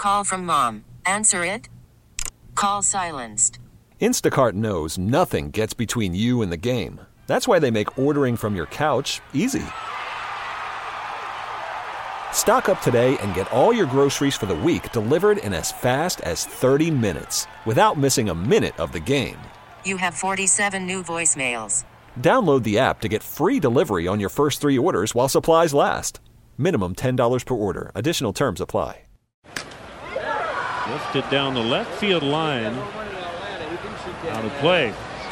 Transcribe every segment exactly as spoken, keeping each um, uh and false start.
Call from mom. Answer it. Call silenced. Instacart knows nothing gets between you and the game. That's why they make ordering from your couch easy. Stock up today and get all your groceries for the week delivered in as fast as thirty minutes without missing a minute of the game. You have forty-seven new voicemails. Download the app to get free delivery on your first three orders while supplies last. Minimum ten dollars per order. Additional terms apply. Lifted down the left field line. Out of play.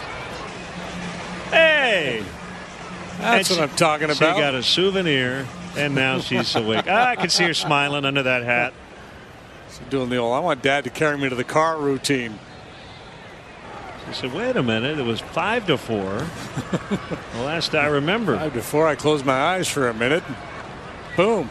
Hey! That's and what she, I'm talking about. She got a souvenir, and now she's awake. Ah, I can see her smiling under that hat. She's doing the old, I want Dad to carry me to the car routine. She said, wait a minute, it was five to four. The last I remember. Five to four, I closed my eyes for a minute. Boom.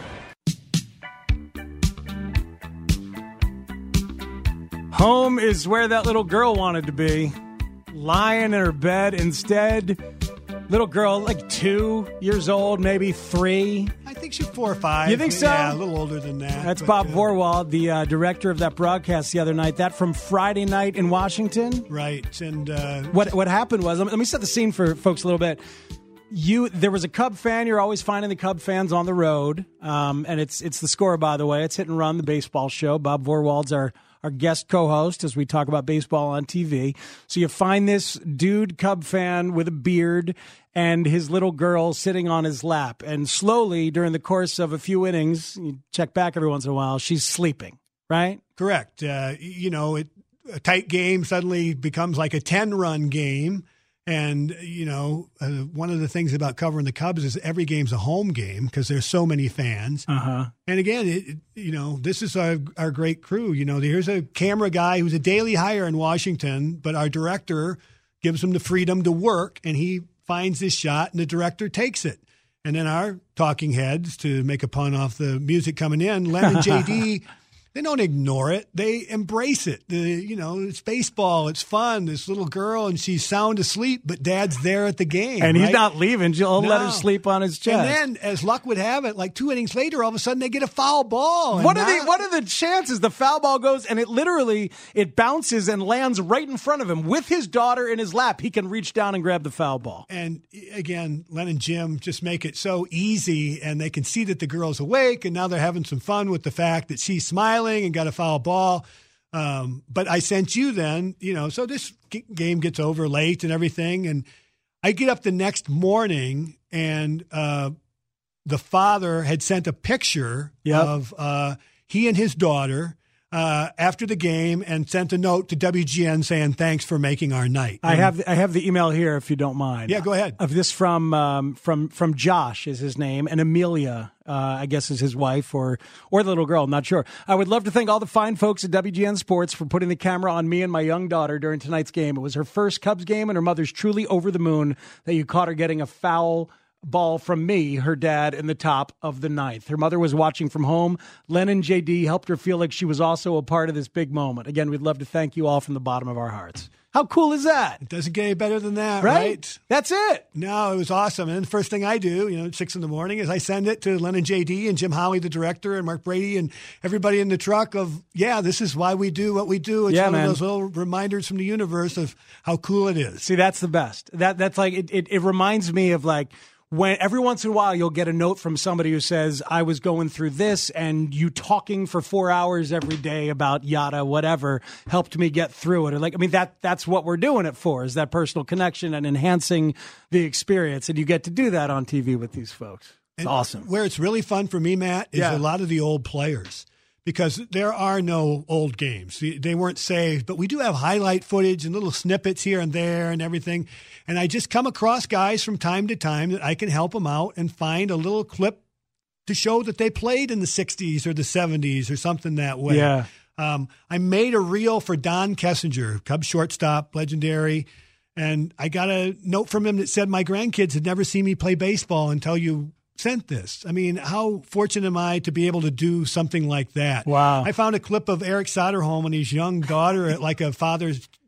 Home is where that little girl wanted to be. Lying in her bed instead. Little girl, like two years old, maybe three. I think she's four or five. You think so? Yeah, a little older than that. That's but, Bob uh, Vorwald, the uh, director of that broadcast the other night. That from Friday night in Washington. Right. And uh, what what happened was, let me set the scene for folks a little bit. You, there was a Cub fan. You're always finding the Cub fans on the road, um, and it's it's the Score, by the way. It's Hit and Run, the baseball show. Bob Vorwald's our our guest co-host as we talk about baseball on T V. So you find this dude Cub fan with a beard and his little girl sitting on his lap, and slowly during the course of a few innings, you check back every once in a while, she's sleeping. Right? Correct. Uh, you know, it, a tight game suddenly becomes like a ten-run game. And, you know, uh, one of the things about covering the Cubs is every game's a home game because there's so many fans. Uh-huh. And again, it, it, you know, this is our, our great crew. You know, here's a camera guy who's a daily hire in Washington, but our director gives him the freedom to work, and he finds this shot, and the director takes it. And then our talking heads, to make a pun off the music coming in, Len and J D, they don't ignore it. They embrace it. The, you know, it's baseball. It's fun. This little girl, and she's sound asleep, but Dad's there at the game. And he's right? not leaving. She'll No. let her sleep on his chest. And then, as luck would have it, like two innings later, all of a sudden they get a foul ball. And What are now- the what are the chances the foul ball goes and it literally it bounces and lands right in front of him with his daughter in his lap? He can reach down and grab the foul ball. And again, Len and Jim just make it so easy, and they can see that the girl's awake, and now they're having some fun with the fact that she's smiling and got a foul ball. Um, but I sent you then, you know, so this g- game gets over late and everything. And I get up the next morning, and uh, the father had sent a picture Yep. of uh, he and his daughter uh, after the game, and sent a note to W G N saying, thanks for making our night. I And- have I have the email here if you don't mind. Yeah, go ahead. Of this from um, from from Josh is his name, and Amelia, uh, I guess, is his wife, or or the little girl. I'm not sure. I would love to thank all the fine folks at W G N Sports for putting the camera on me and my young daughter during tonight's game. It was her first Cubs game, and her mother's truly over the moon that you caught her getting a foul ball from me, her dad, in the top of the ninth. Her mother was watching from home. Len and J D helped her feel like she was also a part of this big moment. Again, we'd love to thank you all from the bottom of our hearts. How cool is that? It doesn't get any better than that, Right? right? That's it. No, it was awesome. And then the first thing I do, you know, at six in the morning, is I send it to Len and J D and Jim Howie, the director, and Mark Brady, and everybody in the truck of, yeah, this is why we do what we do. It's Yeah, one man. of those little reminders from the universe of how cool it is. See, that's the best. That That's like, it, it, it reminds me of like, when every once in a while you'll get a note from somebody who says, I was going through this, and you talking for four hours every day about yada, whatever, helped me get through it. Or like, I mean, that that's what we're doing it for, is that personal connection and enhancing the experience. And you get to do that on T V with these folks. It's And awesome. Where it's really fun for me, Matt, is Yeah. a lot of the old players. Because there are no old games. They weren't saved, but we do have highlight footage and little snippets here and there and everything. And I just come across guys from time to time that I can help them out and find a little clip to show that they played in the sixties or the seventies or something that way. Yeah. Um, I made a reel for Don Kessinger, Cubs shortstop, legendary. And I got a note from him that said, my grandkids had never seen me play baseball until you sent this. I mean, how fortunate am I to be able to do something like that? Wow. I found a clip of Eric Soderholm and his young daughter at like a Father's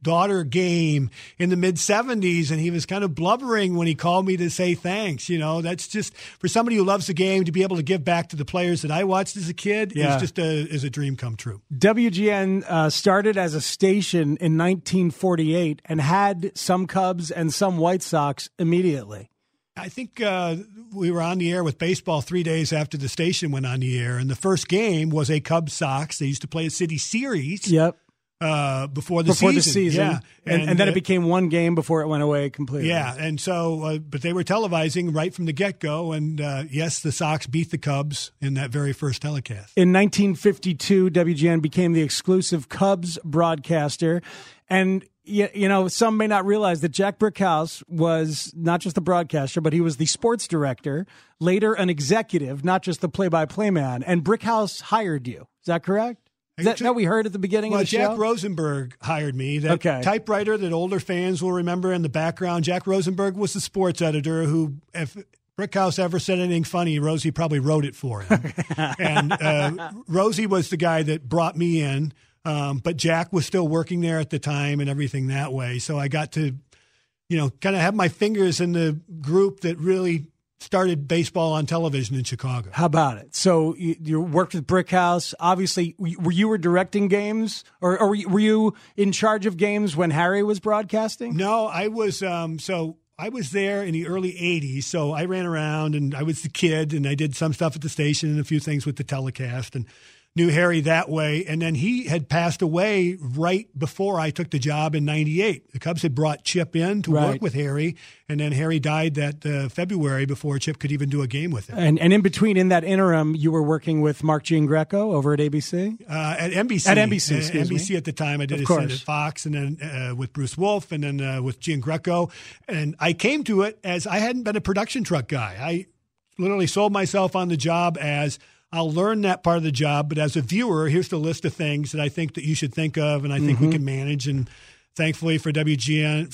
daughter game in the mid seventies, and he was kind of blubbering when he called me to say thanks. You know, that's just, for somebody who loves the game, to be able to give back to the players that I watched as a kid Yeah. is just a, is a dream come true. W G N uh, started as a station in nineteen forty-eight and had some Cubs and some White Sox immediately. I think uh, we were on the air with baseball three days after the station went on the air, and the first game was a Cubs Sox. They used to play a City Series. Yep. Uh, before the before season. the season, yeah, and, and, and then uh, it became one game before it went away completely. Yeah, and so, uh, but they were televising right from the get-go, and uh, yes, the Sox beat the Cubs in that very first telecast. In nineteen fifty-two, W G N became the exclusive Cubs broadcaster, and you, you know, some may not realize that Jack Brickhouse was not just the broadcaster, but he was the sports director, later an executive, not just the play-by-play man. And Brickhouse hired you. Is that correct? Is that what we heard at the beginning well, of the Jack show? Rosenberg hired me. That Okay. typewriter that older fans will remember in the background. Jack Rosenberg was the sports editor who, if Brickhouse ever said anything funny, Rosie probably wrote it for him. and uh, Rosie was the guy that brought me in. Um, but Jack was still working there at the time and everything that way. So I got to, you know, kind of have my fingers in the group that really started baseball on television in Chicago. How about it? So you, you worked with Brickhouse. Obviously, were you were directing games, or, or were you- were you in charge of games when Harry was broadcasting? No, I was, um, so I was there in the early eighties. So I ran around and I was the kid, and I did some stuff at the station and a few things with the telecast, and knew Harry that way. And then he had passed away right before I took the job in ninety-eight. The Cubs had brought Chip in to Right. work with Harry, and then Harry died that uh, February before Chip could even do a game with him. And and in between, in that interim, you were working with Mark Giangreco over at A B C? Uh, at N B C. At N B C, Uh, excuse N B C me. at the time. I did Of a stint course. at Fox, and then uh, with Bruce Wolf, and then uh, with Giangreco. And I came to it as I hadn't been a production truck guy. I literally sold myself on the job as I'll learn that part of the job, but as a viewer, here's the list of things that I think that you should think of and I think Mm-hmm. we can manage. And thankfully for W G N,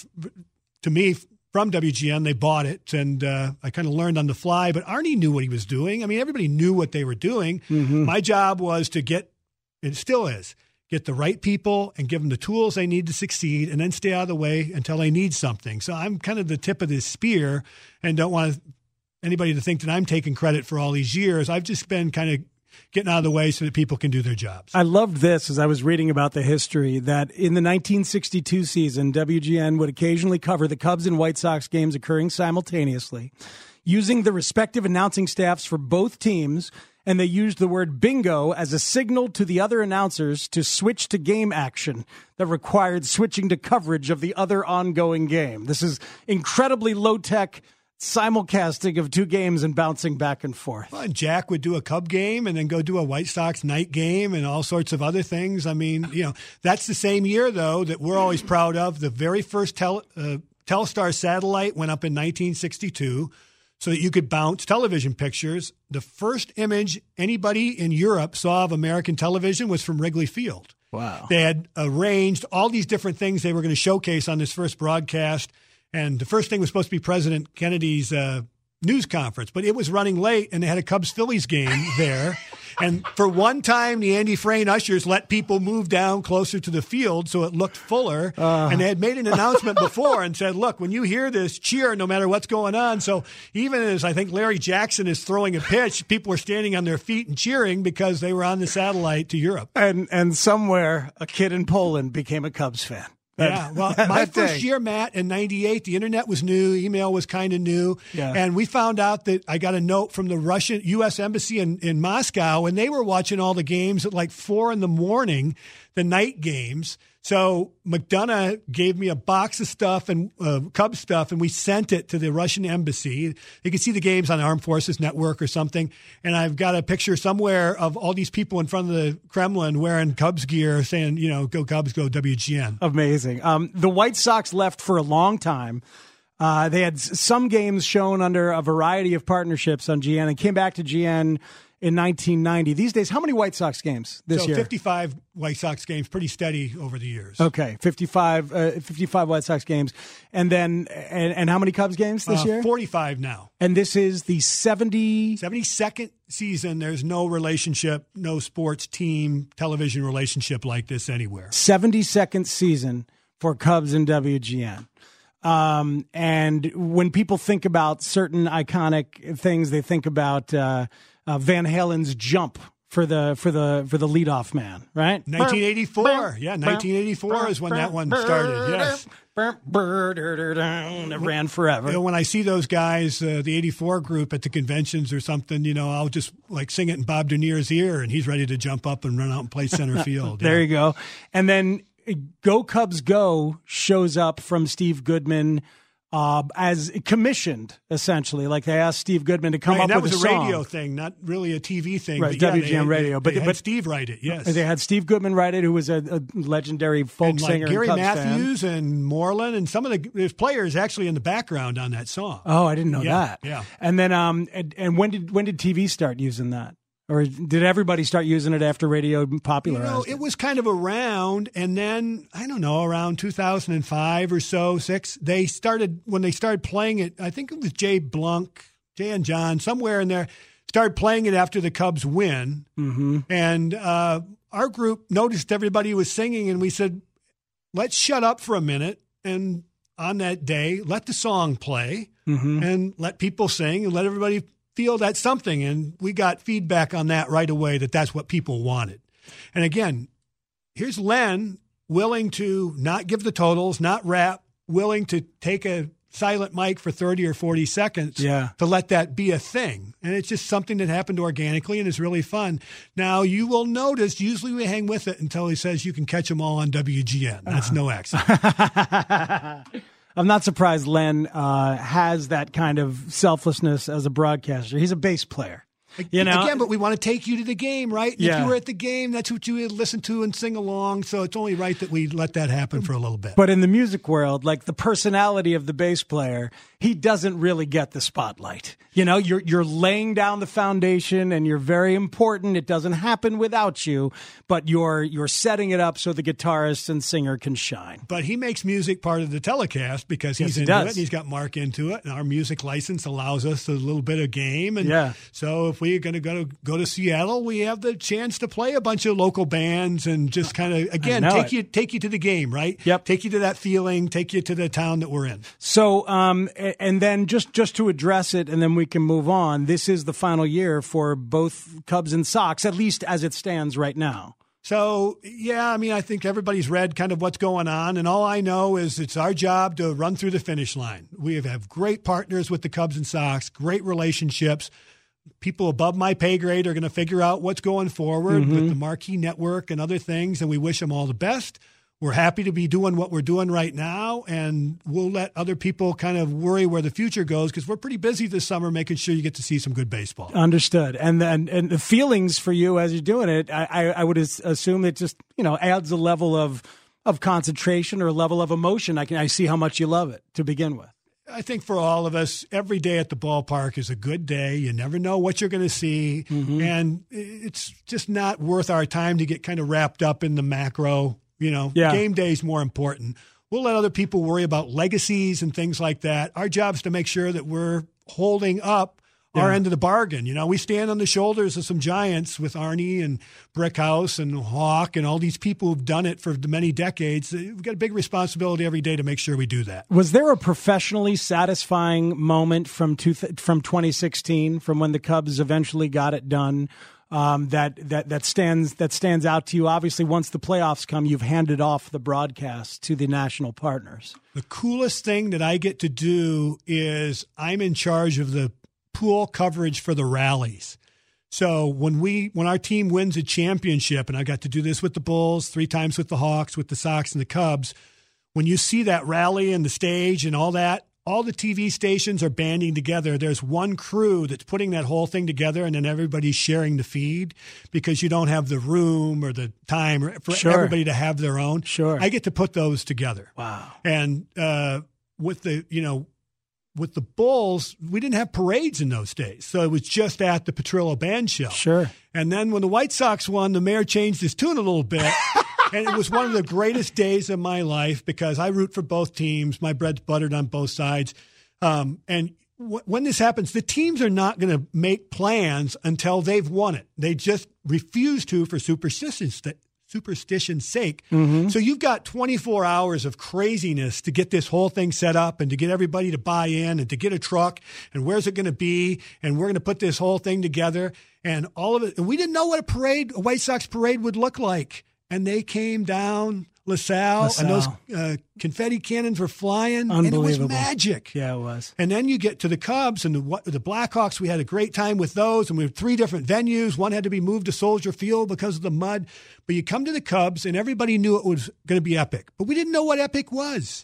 to me, from W G N, they bought it, and uh, I kind of learned on the fly. But Arnie knew what he was doing. I mean, everybody knew what they were doing. Mm-hmm. My job was to get, it still is, get the right people and give them the tools they need to succeed, and then stay out of the way until they need something. So I'm kind of the tip of this spear and don't want anybody to think that I'm taking credit for all these years. I've just been kind of getting out of the way so that people can do their jobs. I loved this as I was reading about the history that in the nineteen sixty-two season, W G N would occasionally cover the Cubs and White Sox games occurring simultaneously, using the respective announcing staffs for both teams, and they used the word bingo as a signal to the other announcers to switch to game action that required switching to coverage of the other ongoing game. This is incredibly low-tech simulcasting of two games and bouncing back and forth. Well, and Jack would do a Cub game and then go do a White Sox night game and all sorts of other things. I mean, you know, that's the same year, though, that we're always proud of. The very first tel- uh, Telstar satellite went up in nineteen sixty-two so that you could bounce television pictures. The first image anybody in Europe saw of American television was from Wrigley Field. Wow. They had arranged all these different things they were going to showcase on this first broadcast. And the first thing was supposed to be President Kennedy's uh, news conference, but it was running late, and they had a Cubs-Phillies game there. And for one time, the Andy Frayne ushers let people move down closer to the field so it looked fuller. Uh, and they had made an announcement before and said, look, when you hear this, cheer no matter what's going on. So even as I think Larry Jackson is throwing a pitch, people are standing on their feet and cheering because they were on the satellite to Europe. And and somewhere, a kid in Poland became a Cubs fan. Yeah, well, my That first day. year, Matt, in ninety-eight, the internet was new, email was kind of new, Yeah. and we found out that I got a note from the Russian U S Embassy in, in Moscow, and they were watching all the games at like four in the morning, the night games. So McDonough gave me a box of stuff and uh, Cub stuff, and we sent it to the Russian embassy. You can see the games on the Armed Forces Network or something. And I've got a picture somewhere of all these people in front of the Kremlin wearing Cubs gear saying, you know, go Cubs, go W G N. Amazing. Um, the White Sox left for a long time. Uh, they had s- some games shown under a variety of partnerships on G N and came back to G N in nineteen ninety. These days, how many White Sox games this so year? fifty-five White Sox games, pretty steady over the years. Okay, fifty-five, uh, fifty-five White Sox games. And then, and, and how many Cubs games this Uh, year? forty-five now. And this is the seventy... seventy-second season. There's no relationship, no sports team, television relationship like this anywhere. seventy-second season for Cubs and W G N. Um, and when people think about certain iconic things, they think about uh, uh, Van Halen's Jump for the for the for the leadoff man, right? nineteen eighty-four, yeah, nineteen eighty-four is when that one started. Yes, it ran forever. You know, when I see those guys, uh, the eighty-four group at the conventions or something, you know, I'll just like sing it in Bob Dernier's ear, and he's ready to jump up and run out and play center field. There yeah. you go. And then Go Cubs Go shows up from Steve Goodman. Uh, as commissioned, essentially, like they asked Steve Goodman to come right, up and with that a was a song. radio thing, not really a T V thing. Right, but yeah, W G N they, radio. They, but they had but Steve write it. Yes, they had Steve Goodman write it, who was a, a legendary folk and like singer. Gary and Cubs Matthews fan. and Moreland and some of the there's players actually in the background on that song. Oh, I didn't know yeah, that. Yeah, and then um and, and when did when did T V start using that? Or did everybody start using it after radio popularized you know, it? It was kind of around, and then, I don't know, around two thousand five or so, six, they started, when they started playing it, I think it was Jay Blunk, Jay and John, somewhere in there, started playing it after the Cubs win. Mm-hmm. And uh, our group noticed everybody was singing, and we said, let's shut up for a minute, and on that day, let the song play, mm-hmm. and let people sing, and let everybody feel that's something. And we got feedback on that right away that that's what people wanted. And again, here's Len willing to not give the totals, not rap, willing to take a silent mic for thirty or forty seconds yeah. to let that be a thing. And it's just something that happened organically and is really fun. Now, you will notice, usually we hang with it until he says you can catch them all on W G N. That's uh-huh. no accident. I'm not surprised Len uh, has that kind of selflessness as a broadcaster. He's a bass player. You know? Again, but we want to take you to the game, right? And yeah. if you were at the game, that's what you would listen to and sing along. So it's only right that we let that happen for a little bit. But in the music world, like the personality of the bass player, he doesn't really get the spotlight. You know, you're you're laying down the foundation and you're very important. It doesn't happen without you, but you're you're setting it up so the guitarist and singer can shine. But he makes music part of the telecast because he's yes, he into does. it. And he's got Mark into it, and our music license allows us a little bit of game. And yeah. so if we're going to go to go to Seattle, we have the chance to play a bunch of local bands and just kind of again take it. you take you to the game, right? Yep. Take you to that feeling, take you to the town that we're in. So, um, and then just just to address it, and then we can move on. This is the final year for both Cubs and Sox, at least as it stands right now. So, yeah, I mean, I think everybody's read kind of what's going on, and all I know is it's our job to run through the finish line. We have, have great partners with the Cubs and Sox, great relationships. People above my pay grade are going to figure out what's going forward mm-hmm. with the Marquee Network and other things, and we wish them all the best. We're happy to be doing what we're doing right now, and we'll let other people kind of worry where the future goes because we're pretty busy this summer making sure you get to see some good baseball. Understood. And then and the feelings for you as you're doing it, I, I, I would assume it just, you know, adds a level of of concentration or a level of emotion. I can I see how much you love it to begin with. I think for all of us, every day at the ballpark is a good day. You never know what you're going to see, mm-hmm. and it's just not worth our time to get kind of wrapped up in the macro. You know, yeah. game day is more important. We'll let other people worry about legacies and things like that. Our job is to make sure that we're holding up yeah. our end of the bargain. You know, we stand on the shoulders of some giants with Arnie and Brickhouse and Hawk and all these people who've done it for many decades. We've got a big responsibility every day to make sure we do that. Was there a professionally satisfying moment from two, from twenty sixteen, from when the Cubs eventually got it done? Um, that that that stands that stands out to you. Obviously, once the playoffs come, you've handed off the broadcast to the national partners. The coolest thing that I get to do is I'm in charge of the pool coverage for the rallies. So when we when our team wins a championship, and I got to do this with the Bulls, three times with the Hawks, with the Sox and the Cubs, when you see that rally and the stage and all that, all the T V stations are banding together. There's one crew that's putting that whole thing together, and then everybody's sharing the feed because you don't have the room or the time for sure. everybody to have their own. Sure. I get to put those together. Wow. And uh, with the, you know, with the Bulls, we didn't have parades in those days. So it was just at the Petrillo Band Shell. Sure. And then when the White Sox won, the mayor changed his tune a little bit. And it was one of the greatest days of my life because I root for both teams. My bread's buttered on both sides. Um, and w- when this happens, the teams are not going to make plans until they've won it. They just refuse to for superstition's, superstition's sake. Mm-hmm. So you've got twenty-four hours of craziness to get this whole thing set up and to get everybody to buy in and to get a truck and where's it going to be and we're going to put this whole thing together and all of it. And we didn't know what a parade, a White Sox parade would look like. And they came down LaSalle, LaSalle. and those uh, confetti cannons were flying, and it was magic. Yeah, it was. And then you get to the Cubs and the the Blackhawks. We had a great time with those, and we had three different venues. One had to be moved to Soldier Field because of the mud. But you come to the Cubs, and everybody knew it was going to be epic. But we didn't know what epic was.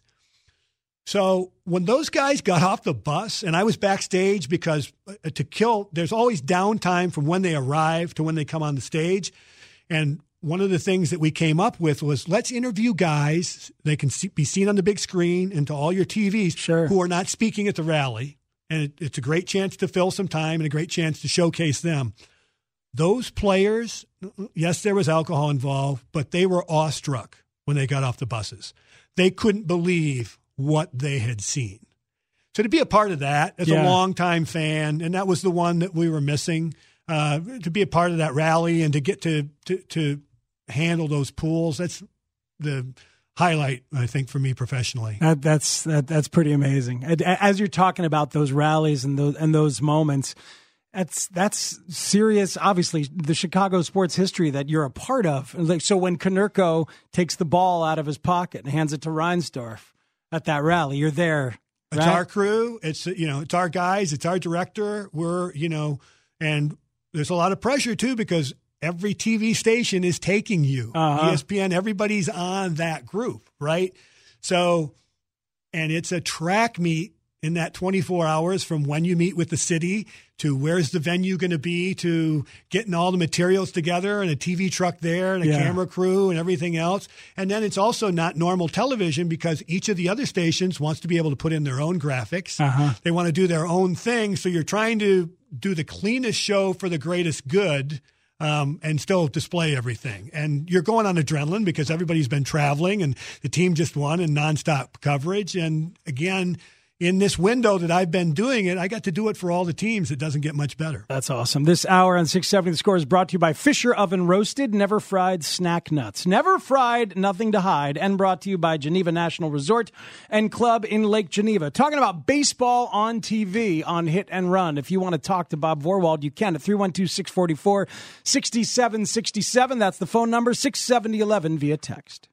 So when those guys got off the bus, and I was backstage because to kill, there's always downtime from when they arrive to when they come on the stage. And one of the things that we came up with was let's interview guys. They can see, be seen on the big screen and to all your T Vs sure. who are not speaking at the rally. And it, it's a great chance to fill some time and a great chance to showcase them. Those players, yes, there was alcohol involved, but they were awestruck when they got off the buses. They couldn't believe what they had seen. So to be a part of that as yeah. a longtime fan, and that was the one that we were missing, uh, to be a part of that rally and to get to to, to handle those pools, that's the highlight, I think, for me professionally. That, that's that, that's pretty amazing. As you're talking about those rallies and those and those moments, that's that's serious. Obviously, the Chicago sports history that you're a part of. Like, so when Konerko takes the ball out of his pocket and hands it to Reinsdorf at that rally, you're there. It's right? our crew. It's you know, it's our guys. It's our director. We're you know, and there's a lot of pressure too because every T V station is taking you. Uh-huh. E S P N, everybody's on that group, right? So, and it's a track meet in that twenty-four hours from when you meet with the city to where's the venue going to be to getting all the materials together and a T V truck there and a yeah. camera crew and everything else. And then it's also not normal television because each of the other stations wants to be able to put in their own graphics. Uh-huh. They want to do their own thing. So you're trying to do the cleanest show for the greatest good. Um, and still display everything. And you're going on adrenaline because everybody's been traveling and the team just won in nonstop coverage. And again, in this window that I've been doing it, I got to do it for all the teams. It doesn't get much better. That's awesome. This hour on six seventy The Score is brought to you by Fisher Oven Roasted, Never Fried Snack Nuts. Never fried, nothing to hide. And brought to you by Geneva National Resort and Club in Lake Geneva. Talking about baseball on T V on Hit and Run. If you want to talk to Bob Vorwald, you can at three one two, six four four, six seven six seven. That's the phone number, six seventy eleven via text.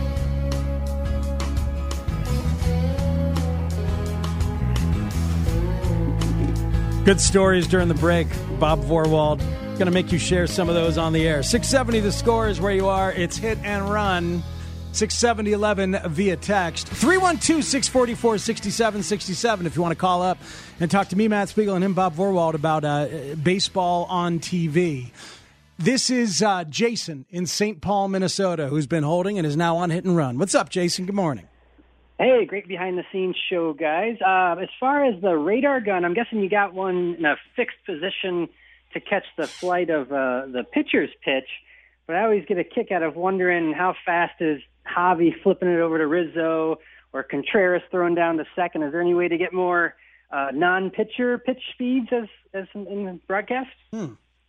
Good stories during the break. Bob Vorwald going to make you share some of those on the air. six seventy The Score is where you are. It's Hit and Run. six seventy eleven via text. three one two, six four four, six seven six seven if you want to call up and talk to me, Matt Spiegel, and him, Bob Vorwald, about uh, baseball on T V. This is uh, Jason in Saint Paul, Minnesota, who's been holding and is now on Hit and Run. What's up, Jason? Good morning. Hey, great behind-the-scenes show, guys. Uh, as far as the radar gun, I'm guessing you got one in a fixed position to catch the flight of uh, the pitcher's pitch, but I always get a kick out of wondering how fast is Javi flipping it over to Rizzo or Contreras throwing down to second. Is there any way to get more uh, non-pitcher pitch speeds as, as in, in the broadcast? Hmm.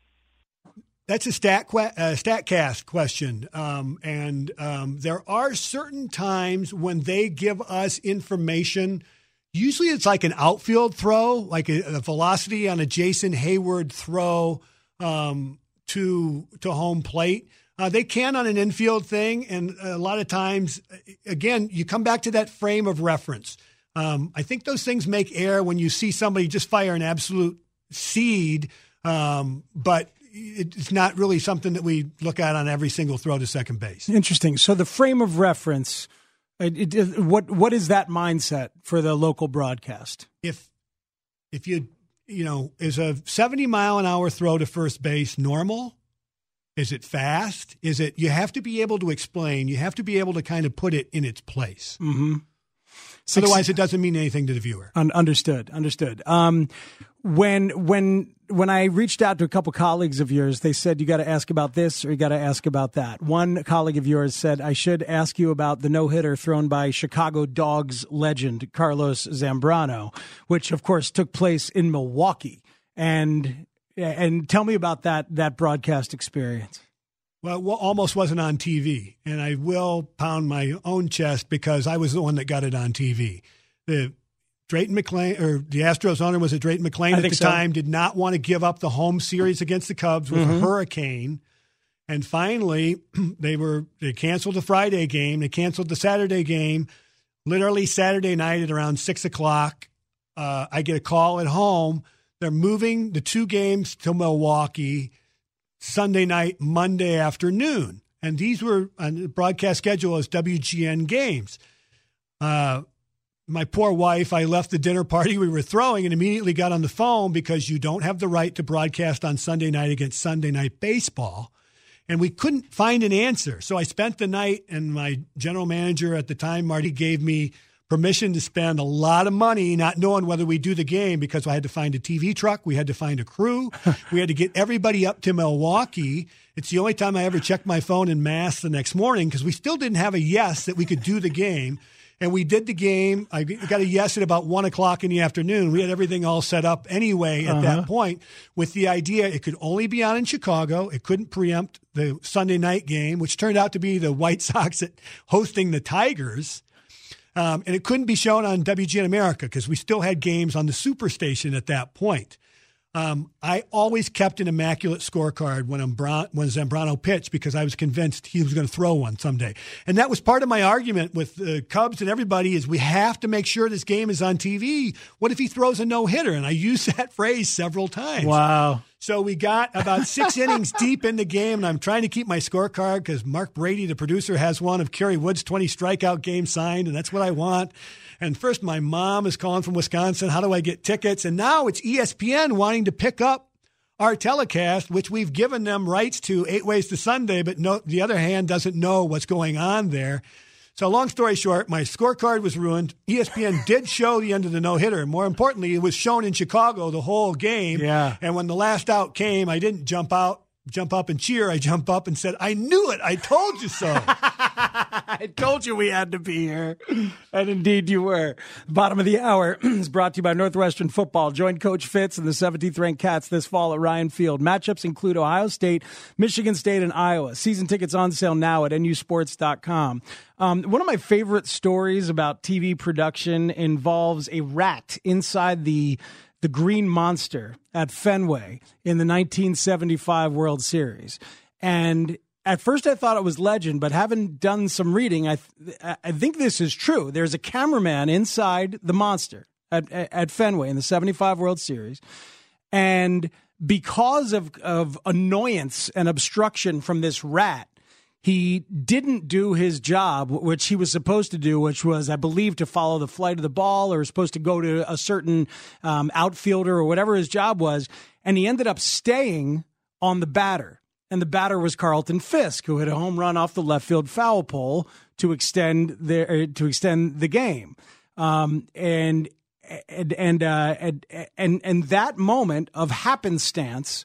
That's a stat que- uh, StatCast question, um, and um, there are certain times when they give us information. Usually, it's like an outfield throw, like a, a velocity on a Jason Hayward throw um, to to home plate. Uh, they can on an infield thing, and a lot of times, again, you come back to that frame of reference. Um, I think those things make air when you see somebody just fire an absolute seed, um, but it's not really something that we look at on every single throw to second base. Interesting. So the frame of reference, it, it, what what is that mindset for the local broadcast? If if you you know, is a seventy mile an hour throw to first base normal? Is it fast? Is it? You have to be able to explain. You have to be able to kind of put it in its place. Mm-hmm. Six, Otherwise, it doesn't mean anything to the viewer. Un- understood. Understood. Um, when when when I reached out to a couple colleagues of yours, they said you got to ask about this or you got to ask about that. One colleague of yours said I should ask you about the no hitter thrown by Chicago Dogs legend Carlos Zambrano, which of course took place in Milwaukee. And and tell me about that that broadcast experience. well, well, almost wasn't on T V. And I will pound my own chest because I was the one that got it on T V. The Drayton McLean, or the Astros owner, was it Drayton McLean I at the so. time, did not want to give up the home series against the Cubs with mm-hmm. a hurricane. And finally, they were they canceled the Friday game. They canceled the Saturday game. Literally Saturday night at around six o'clock, uh, I get a call at home. They're moving the two games to Milwaukee Sunday night, Monday afternoon. And these were on the broadcast schedule as W G N games. Uh, my poor wife, I left the dinner party we were throwing and immediately got on the phone because you don't have the right to broadcast on Sunday night against Sunday Night Baseball. And we couldn't find an answer. So I spent the night, and my general manager at the time, Marty, gave me permission to spend a lot of money not knowing whether we do the game because I had to find a T V truck. We had to find a crew. We had to get everybody up to Milwaukee. It's the only time I ever checked my phone en masse the next morning because we still didn't have a yes that we could do the game. And we did the game. I got a yes at about one o'clock in the afternoon. We had everything all set up anyway at uh-huh. that point with the idea it could only be on in Chicago. It couldn't preempt the Sunday night game, which turned out to be the White Sox hosting the Tigers. Um, and it couldn't be shown on W G N America because we still had games on the Superstation at that point. Um, I always kept an immaculate scorecard when, Umbra- when Zambrano pitched because I was convinced he was going to throw one someday. And that was part of my argument with the Cubs and everybody is we have to make sure this game is on T V. What if he throws a no-hitter? And I used that phrase several times. Wow. So we got about six innings deep in the game, and I'm trying to keep my scorecard because Mark Brady, the producer, has one of Kerry Wood's twenty strikeout game signed, and that's what I want. And first, my mom is calling from Wisconsin. How do I get tickets? And now it's E S P N wanting to pick up our telecast, which we've given them rights to eight ways to Sunday, but no, the other hand doesn't know what's going on there. So long story short, my scorecard was ruined. E S P N did show the end of the no-hitter. More importantly, it was shown in Chicago the whole game. Yeah. And when the last out came, I didn't jump out, jump up and cheer. I jumped up and said, I knew it. I told you so. I told you we had to be here. And indeed you were. Bottom of the hour is brought to you by Northwestern Football. Join Coach Fitz and the seventeenth ranked Cats this fall at Ryan Field. Matchups include Ohio State, Michigan State, and Iowa. Season tickets on sale now at N U sports dot com. Um, one of my favorite stories about T V production involves a rat inside the the Green Monster at Fenway in the nineteen seventy-five World Series. And at first I thought it was legend, but having done some reading, I th- I think this is true. There's a cameraman inside the monster at, at Fenway in the seventy-five World Series. And because of, of annoyance and obstruction from this rat, he didn't do his job, which he was supposed to do, which was, I believe, to follow the flight of the ball or supposed to go to a certain um, outfielder or whatever his job was. And he ended up staying on the batter. And the batter was Carlton Fisk, who hit a home run off the left field foul pole to extend the to extend the game. Um, and and and, uh, and and and that moment of happenstance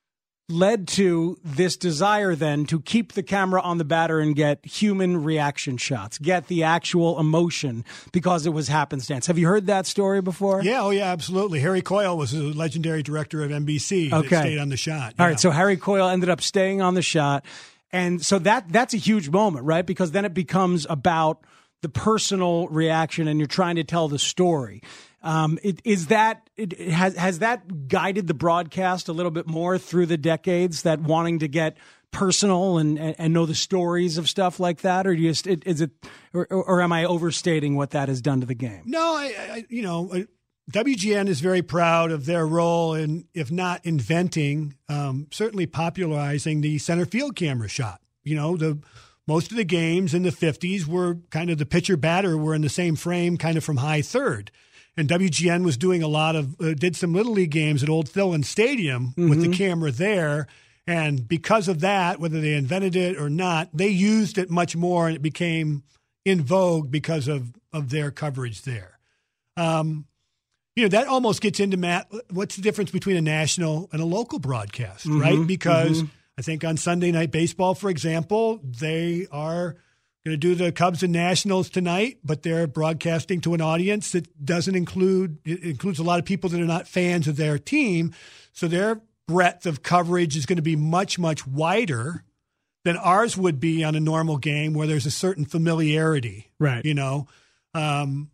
led to this desire then to keep the camera on the batter and get human reaction shots, get the actual emotion because it was happenstance. Have you heard that story before? Yeah, oh yeah, absolutely. Harry Coyle was a legendary director of N B C okay. that stayed on the shot. Yeah. All right, so Harry Coyle ended up staying on the shot. And so that that's a huge moment, right? Because then it becomes about the personal reaction and you're trying to tell the story. Um, it, is that it, it has has that guided the broadcast a little bit more through the decades? That wanting to get personal and, and, and know the stories of stuff like that, or do you, it, is it, or, or am I overstating what that has done to the game? No, I, I you know, W G N is very proud of their role in, if not inventing, um, certainly popularizing the center field camera shot. You know, the most of the games in the fifties were kind of the pitcher batter were in the same frame, kind of from high third. And W G N was doing a lot of, uh, did some Little League games at Old Thillin Stadium mm-hmm. with the camera there. And because of that, whether they invented it or not, they used it much more and it became in vogue because of, of their coverage there. Um, you know, that almost gets into, Matt, what's the difference between a national and a local broadcast, mm-hmm. right? Because mm-hmm. I think on Sunday Night Baseball, for example, they are going to do the Cubs and Nationals tonight, but they're broadcasting to an audience that doesn't include, it includes a lot of people that are not fans of their team. So their breadth of coverage is going to be much, much wider than ours would be on a normal game where there's a certain familiarity. Right. You know, um,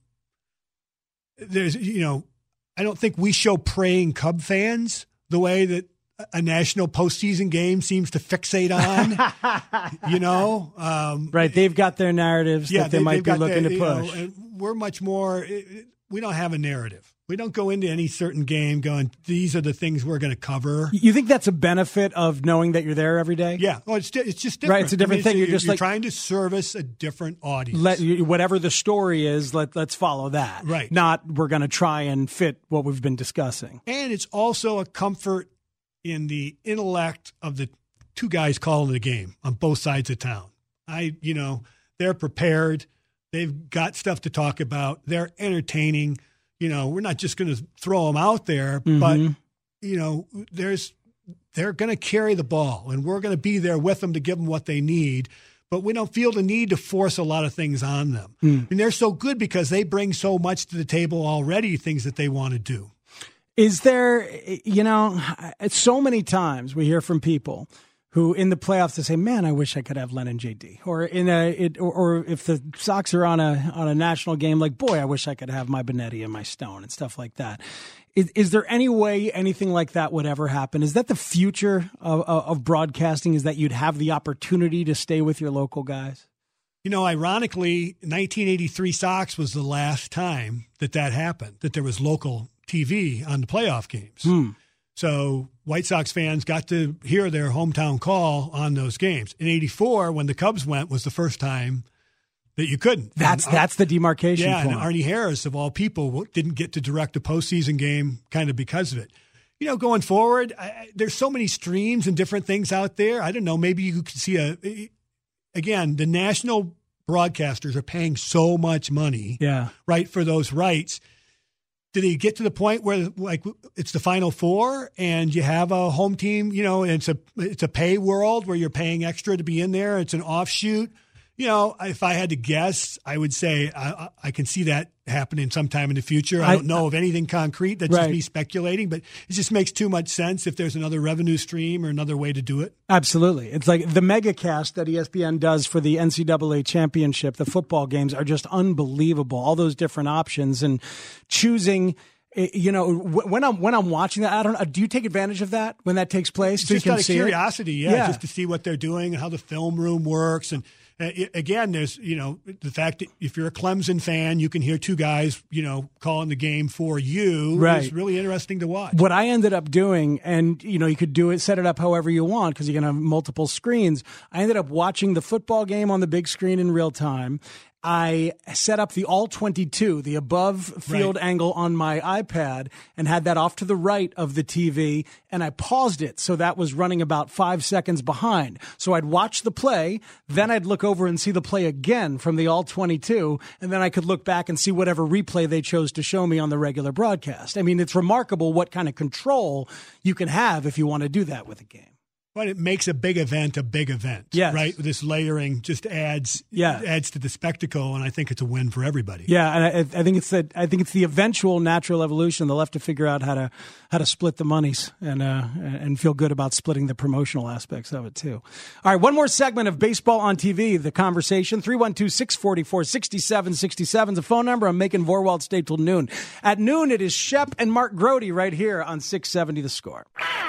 there's, you know, I don't think we show praying Cub fans the way that a national postseason game seems to fixate on, you know. Um, right. They've got their narratives yeah, that they, they might be looking their, to push. You know, and we're much more, we don't have a narrative. We don't go into any certain game going, these are the things we're going to cover. You think that's a benefit of knowing that you're there every day? Yeah. Well, it's, it's just different. Right. It's a different I mean, thing. You're, you're just you're like trying to service a different audience. Let, whatever the story is, let, let's follow that. Right. Not we're going to try and fit what we've been discussing. And it's also a comfort in the intellect of the two guys calling the game on both sides of town. I, you know, they're prepared. They've got stuff to talk about. They're entertaining. You know, we're not just going to throw them out there, mm-hmm. but, you know, there's they're going to carry the ball, and we're going to be there with them to give them what they need. But we don't feel the need to force a lot of things on them. Mm. And they're so good because they bring so much to the table already, things that they want to do. Is there, you know, so many times we hear from people who in the playoffs they say, man, I wish I could have Len and J D. Or in a, it, or, or if the Sox are on a on a national game, like, boy, I wish I could have my Benetti and my Stone and stuff like that. Is, is there any way anything like that would ever happen? Is that the future of, of broadcasting, is that you'd have the opportunity to stay with your local guys? You know, ironically, nineteen eighty-three Sox was the last time that that happened, that there was local T V on the playoff games. Hmm. So White Sox fans got to hear their hometown call on those games. In eighty-four, when the Cubs went, was the first time that you couldn't. That's and, that's the demarcation yeah, point. And Arnie Harris, of all people, didn't get to direct a postseason game kind of because of it. You know, going forward, I, there's so many streams and different things out there. I don't know, maybe you could see a – again, the national broadcasters are paying so much money, yeah. right, for those rights. Did they get to the point where, like, it's the Final Four and you have a home team, you know, and it's a it's a pay world where you're paying extra to be in there. It's an offshoot. You know, if I had to guess, I would say I, I can see that happening sometime in the future. I, I don't know of anything concrete. That's right. Just me speculating, but it just makes too much sense if there's another revenue stream or another way to do it. Absolutely. It's like the megacast that E S P N does for the N C double A championship. The football games are just unbelievable. All those different options and choosing. You know, when I'm when I'm watching that, I don't know. Do you take advantage of that when that takes place? So just you can out of see curiosity, yeah, yeah, just to see what they're doing and how the film room works. And uh, again, there's you know the fact that if you're a Clemson fan, you can hear two guys you know calling the game for you. Right. It's really interesting to watch. What I ended up doing, and you know, you could do it, set it up however you want because you can have multiple screens. I ended up watching the football game on the big screen in real time. I set up the all twenty-two, the above field right. angle on my iPad and had that off to the right of the T V, and I paused it so that was running about five seconds behind. So I'd watch the play, then I'd look over and see the play again from the all twenty-two, and then I could look back and see whatever replay they chose to show me on the regular broadcast. I mean, it's remarkable what kind of control you can have if you want to do that with a game. But it makes a big event a big event, yes. right? This layering just adds yeah. adds to the spectacle, and I think it's a win for everybody. Yeah, and I, I think it's the I think it's the eventual natural evolution. They'll have to figure out how to how to split the monies and uh, and feel good about splitting the promotional aspects of it too. All right, one more segment of Baseball on T V. The conversation three one two, six four four, six seven six seven is the phone number. I'm making Vorwald stay till noon. At noon, it is Shep and Mark Grody right here on six seventy The Score.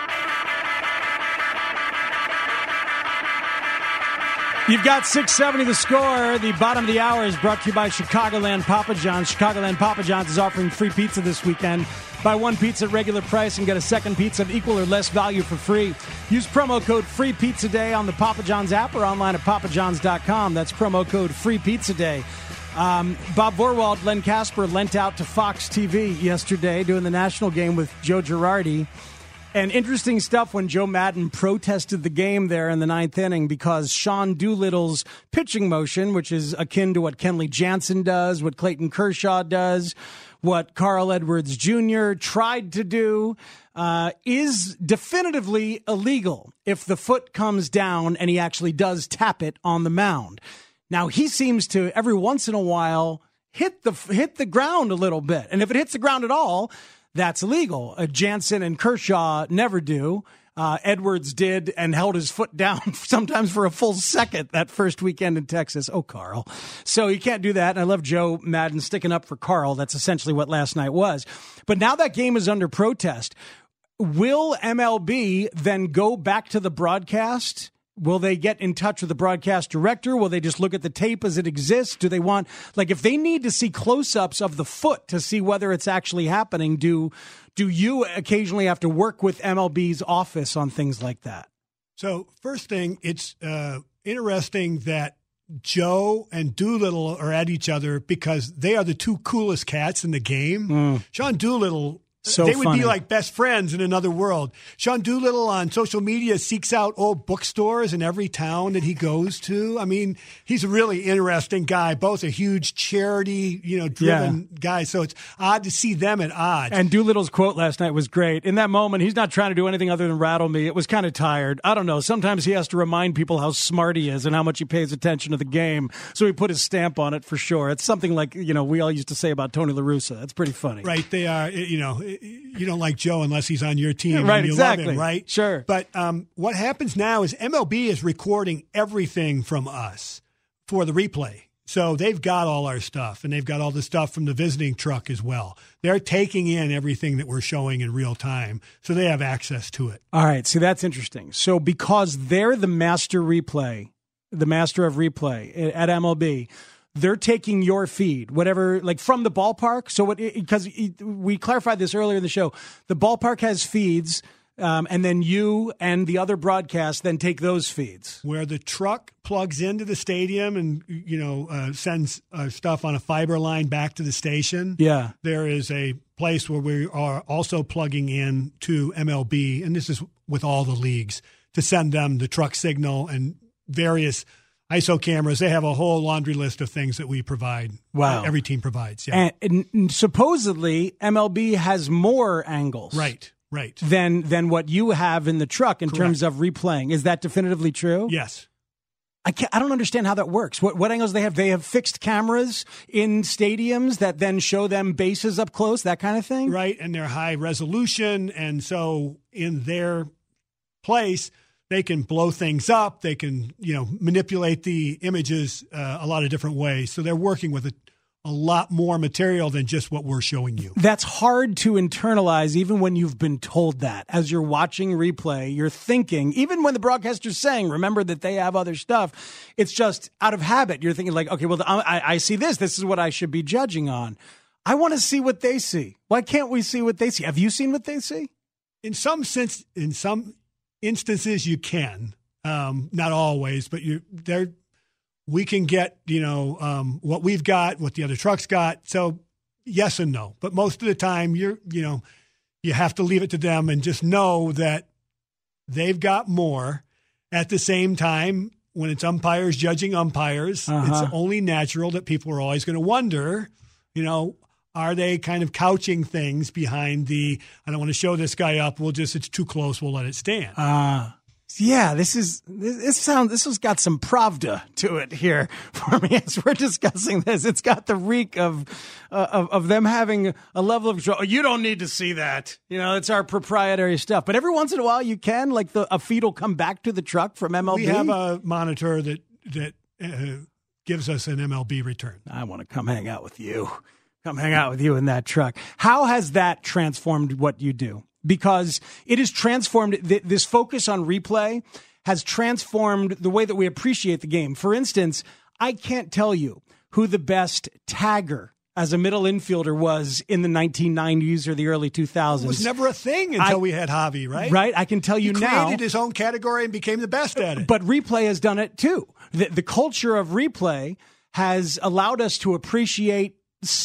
You've got six seventy The Score. The bottom of the hour is brought to you by Chicagoland Papa John's. Chicagoland Papa John's is offering free pizza this weekend. Buy one pizza at regular price and get a second pizza of equal or less value for free. Use promo code FREEPIZZADAY on the Papa John's app or online at papa johns dot com. That's promo code FREEPIZZADAY. Um, Bob Vorwald, Len Casper lent out to Fox T V yesterday doing the national game with Joe Girardi. And interesting stuff when Joe Madden protested the game there in the ninth inning because Sean Doolittle's pitching motion, which is akin to what Kenley Jansen does, what Clayton Kershaw does, what Carl Edwards Junior tried to do, uh, is definitively illegal if the foot comes down and he actually does tap it on the mound. Now, he seems to every once in a while hit the hit the ground a little bit. And if it hits the ground at all, that's illegal. Uh, Jansen and Kershaw never do. Uh, Edwards did and held his foot down sometimes for a full second that first weekend in Texas. Oh, Carl. So you can't do that. And I love Joe Madden sticking up for Carl. That's essentially what last night was. But now that game is under protest. Will M L B then go back to the broadcast? Will they get in touch with the broadcast director? Will they just look at the tape as it exists? Do they want, like, if they need to see close-ups of the foot to see whether it's actually happening, do do you occasionally have to work with M L B's office on things like that? So first thing, it's uh, interesting that Joe and Doolittle are at each other because they are the two coolest cats in the game. Mm. Sean Doolittle, so they would funny. be like best friends in another world. Sean Doolittle on social media seeks out old bookstores in every town that he goes to. I mean, he's a really interesting guy, both a huge charity, you know, driven yeah. guy. So it's odd to see them at odds. And Doolittle's quote last night was great. In that moment, he's not trying to do anything other than rattle me. It was kind of tired. I don't know. Sometimes he has to remind people how smart he is and how much he pays attention to the game. So he put his stamp on it for sure. It's something like, you know, we all used to say about Tony La Russa. That's pretty funny. Right. They are, you know, you don't like Joe unless he's on your team. Right, and you exactly. love him, right? Sure. But um, what happens now is M L B is recording everything from us for the replay. So they've got all our stuff, and they've got all the stuff from the visiting truck as well. They're taking in everything that we're showing in real time, so they have access to it. All right, see, that's interesting. So because they're the master replay, the master of replay at M L B, they're taking your feed, whatever, like from the ballpark. So what, because we clarified this earlier in the show, the ballpark has feeds, um, and then you and the other broadcast then take those feeds. Where the truck plugs into the stadium and, you know, uh, sends uh, stuff on a fiber line back to the station. Yeah. There is a place where we are also plugging in to M L B, and this is with all the leagues, to send them the truck signal and various I S O cameras. They have a whole laundry list of things that we provide. Wow. Every team provides. Yeah. And, and supposedly M L B has more angles. Right. Right. Than than what you have in the truck in Correct. terms of replaying. Is that definitively true? Yes. I can't, I don't understand how that works. What what angles they have? They have fixed cameras in stadiums that then show them bases up close, that kind of thing? Right. And they're high resolution. And so in their place, they can blow things up. They can, you know, manipulate the images uh, a lot of different ways. So they're working with a, a lot more material than just what we're showing you. That's hard to internalize even when you've been told that. As you're watching replay, you're thinking, even when the broadcaster's saying, remember that they have other stuff, it's just out of habit. You're thinking like, okay, well, I, I see this. This is what I should be judging on. I want to see what they see. Why can't we see what they see? Have you seen what they see? In some sense, in some instances you can, um, not always, but you there we can get, you know, um, what we've got, what the other trucks got. So yes and no, but most of the time you're, you know, you have to leave it to them and just know that they've got more. At the same time, when it's umpires judging umpires, uh-huh. it's only natural that people are always going to wonder, you know, are they kind of couching things behind the, I don't want to show this guy up, we'll just, it's too close, we'll let it stand. Uh, yeah, this is, this, this sounds, this has got some Pravda to it here for me as we're discussing this. It's got the reek of, uh, of, of them having a level of control. You don't need to see that. You know, it's our proprietary stuff. But every once in a while you can, like the, a feed will come back to the truck from M L B. We have a monitor that, that uh, gives us an M L B return. I want to come hang out with you. Come hang out with you in that truck. How has that transformed what you do? Because it has transformed, this focus on replay has transformed the way that we appreciate the game. For instance, I can't tell you who the best tagger as a middle infielder was in the nineteen nineties or the early two thousands. It was never a thing until I, we had Javi, right? Right. I can tell you he now. He created his own category and became the best at it. But replay has done it too. The, the culture of replay has allowed us to appreciate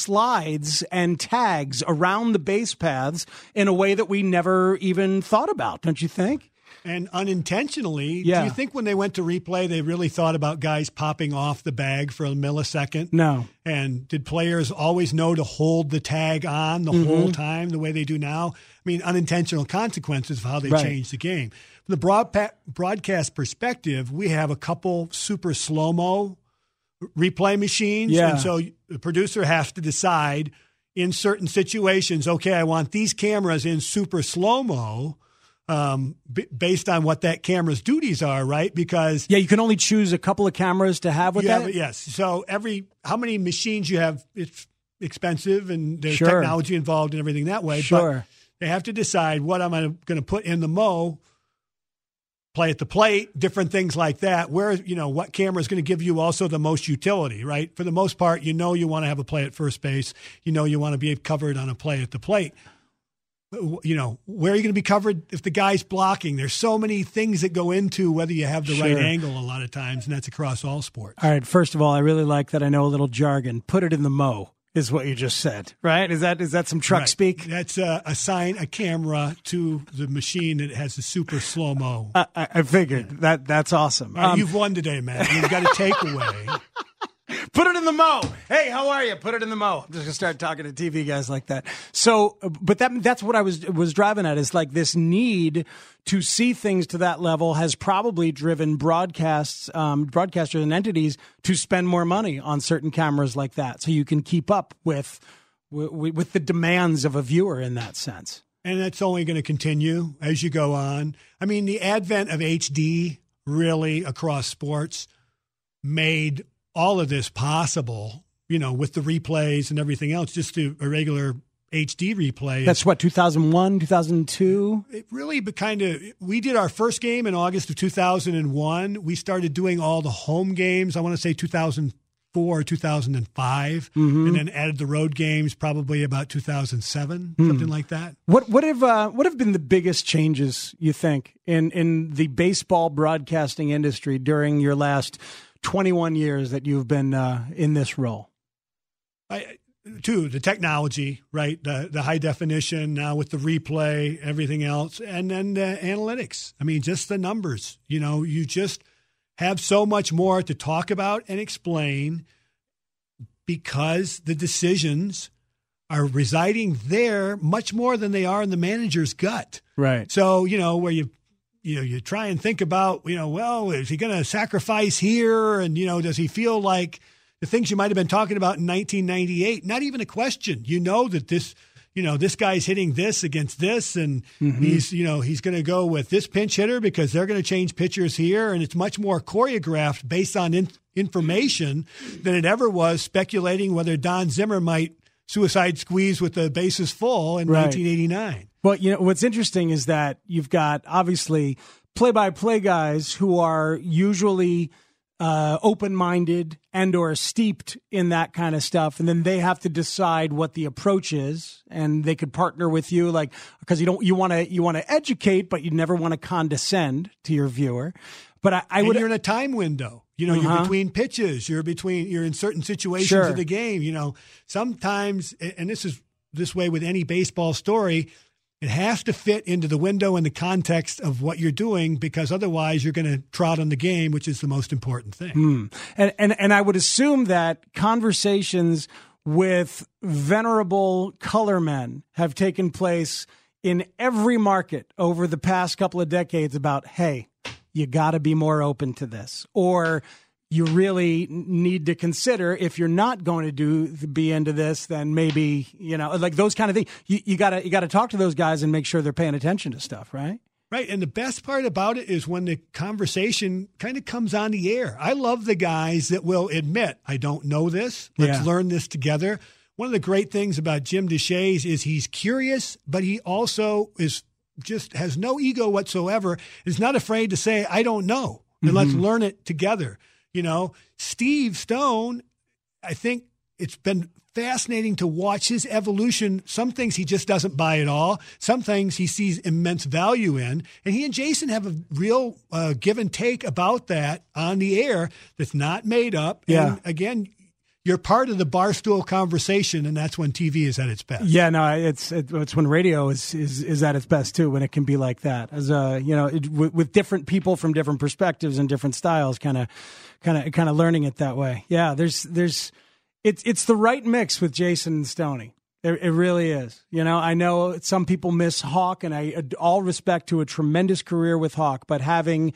slides and tags around the base paths in a way that we never even thought about, don't you think? And unintentionally, yeah. do you think when they went to replay, they really thought about guys popping off the bag for a millisecond? No. And did players always know to hold the tag on the mm-hmm. whole time the way they do now? I mean, unintentional consequences of how they right. changed the game. From the broad pa- broadcast perspective, we have a couple super slow-mo replay machines. Yeah. And so the producer has to decide in certain situations, okay, I want these cameras in super slow-mo. um, b- based on what that camera's duties are, right? Because yeah, you can only choose a couple of cameras to have with you that. have, yes. So every how many machines you have, it's expensive, and there's Sure. technology involved and everything that way. Sure. But they have to decide what am I going to put in the Mo, play at the plate, different things like that. Where, you know, what camera is going to give you also the most utility, right? For the most part, you know you want to have a play at first base. You know you want to be covered on a play at the plate. You know, where are you going to be covered if the guy's blocking? There's so many things that go into whether you have the Sure. right angle a lot of times, and that's across all sports. All right, first of all, I really like that I know a little jargon. Put it in the Mo is what you just said, right? Is that is that some truck Right. speak? That's uh, assign a camera to the machine that has the super slow-mo. I, I I figured that that's awesome. All right, Um, you've won today, man. You've got a takeaway. Put it in the Mo. Hey, how are you? Put it in the Mo. I'm just gonna start talking to T V guys like that. So, but that that's what I was was driving at is like this need to see things to that level has probably driven broadcasts, um, broadcasters and entities to spend more money on certain cameras like that, so you can keep up with with, with the demands of a viewer in that sense. And that's only going to continue as you go on. I mean, the advent of H D really across sports made all of this possible, you know, with the replays and everything else, just to a regular H D replay. That's what, two thousand one, two thousand two? It really kind of, we did our first game in August of two thousand one. We started doing all the home games, I want to say two thousand four, two thousand five, Mm-hmm. and then added the road games probably about two thousand seven, Hmm. something like that. What what have uh, what have been the biggest changes you think in in the baseball broadcasting industry during your last twenty-one years that you've been uh, in this role? I, too, the technology, right? The the high definition now with the replay, everything else, and then the analytics. I mean, just the numbers. You know, you just have so much more to talk about and explain because the decisions are residing there much more than they are in the manager's gut. Right. So, you know, where you you know, you try and think about, you know, well, is he going to sacrifice here? And, you know, does he feel like the things you might have been talking about in nineteen ninety-eight, not even a question. You know that this, you know, this guy's hitting this against this, and Mm-hmm. he's, you know, he's going to go with this pinch hitter because they're going to change pitchers here. And it's much more choreographed based on in- information than it ever was speculating whether Don Zimmer might suicide squeeze with the bases full in Right. nineteen eighty-nine. Well, you know, what's interesting is that you've got obviously play-by-play guys who are usually uh, open-minded and or steeped in that kind of stuff, and then they have to decide what the approach is, and they could partner with you, like because you don't you want to you want to educate, but you never want to condescend to your viewer. But I, I And would you're in a time window. You know, Uh-huh. you're between pitches. You're between. You're in certain situations Sure. of the game. You know, sometimes, and this is this way with any baseball story, it has to fit into the window and the context of what you're doing, because otherwise you're going to trot on the game, which is the most important thing. Mm. And, and and I would assume that conversations with venerable color men have taken place in every market over the past couple of decades about, hey, you got to be more open to this, or you really need to consider if you're not going to do be into this, then maybe, you know, like those kind of things. You, you gotta you gotta talk to those guys and make sure they're paying attention to stuff, right? Right. And the best part about it is when the conversation kind of comes on the air. I love the guys that will admit, I don't know this. Let's Yeah. learn this together. One of the great things about Jim Deshaies is he's curious, but he also is just has no ego whatsoever. Is not afraid to say, I don't know. And let's learn it together. You know, Steve Stone, I think it's been fascinating to watch his evolution. Some things he just doesn't buy at all. Some things he sees immense value in. And he and Jason have a real uh, give and take about that on the air that's not made up. Yeah. And again, you're part of the barstool conversation, and that's when T V is at its best. Yeah, no, it's it, it's when radio is, is is at its best too, when it can be like that. As uh, you know, it, with, with different people from different perspectives and different styles, kind of, kind of, kind of learning it that way. Yeah, there's there's, it's it's the right mix with Jason and Stoney. It, it really is. You know, I know some people miss Hawk, and I all respect to a tremendous career with Hawk, but having.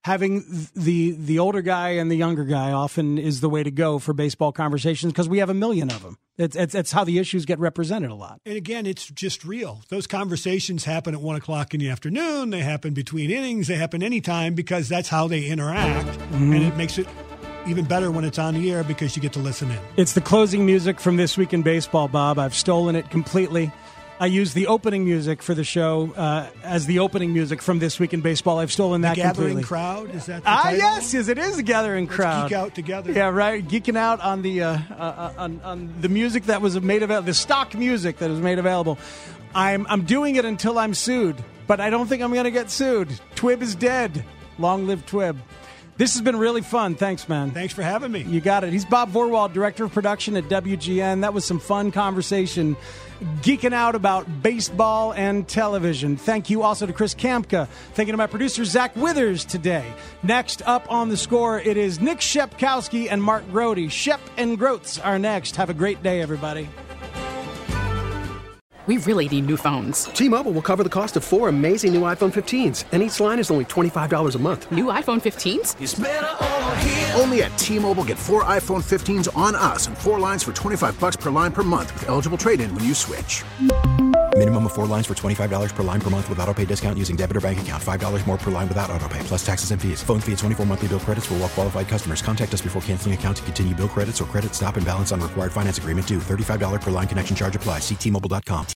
having the the older guy and the younger guy often is the way to go for baseball conversations because we have a million of them. It's, it's, it's how the issues get represented a lot. And again, it's just real. Those conversations happen at one o'clock in the afternoon. They happen between innings. They happen anytime because that's how they interact. Mm-hmm. And it makes it even better when it's on the air because you get to listen in. It's the closing music from This Week in Baseball, Bob. I've stolen it completely. I used the opening music for the show uh, as the opening music from This Week in Baseball. I've stolen that the gathering completely. Crowd? Is that the Ah, title? yes, yes, it is the gathering Let's crowd. Geek out together. Yeah, right. Geeking out on the uh, uh, on, on the music that was made available, the stock music that was made available. I'm I'm doing it until I'm sued, but I don't think I'm going to get sued. Twib is dead. Long live Twib. This has been really fun. Thanks, man. Thanks for having me. You got it. He's Bob Vorwald, Director of Production at W G N. That was some fun conversation, geeking out about baseball and television. Thank you also to Chris Kamka. Thank you to my producer, Zach Withers, today. Next up on The Score, it is Nick Shepkowski and Mark Grody. Shep and Groats are next. Have a great day, everybody. We really need new phones. T-Mobile will cover the cost of four amazing new iPhone fifteens, and each line is only twenty-five dollars a month. New iPhone fifteens? It's better over here. Only at T-Mobile, get four iPhone fifteens on us and four lines for twenty-five dollars per line per month with eligible trade-in when you switch. Minimum of four lines for twenty-five dollars per line per month with autopay discount using debit or bank account. five dollars more per line without autopay, plus taxes and fees. Phone fee at twenty-four monthly bill credits for well-qualified customers. Contact us before canceling account to continue bill credits or credit stop and balance on required finance agreement due. thirty-five dollars per line connection charge applies. See T Mobile dot com.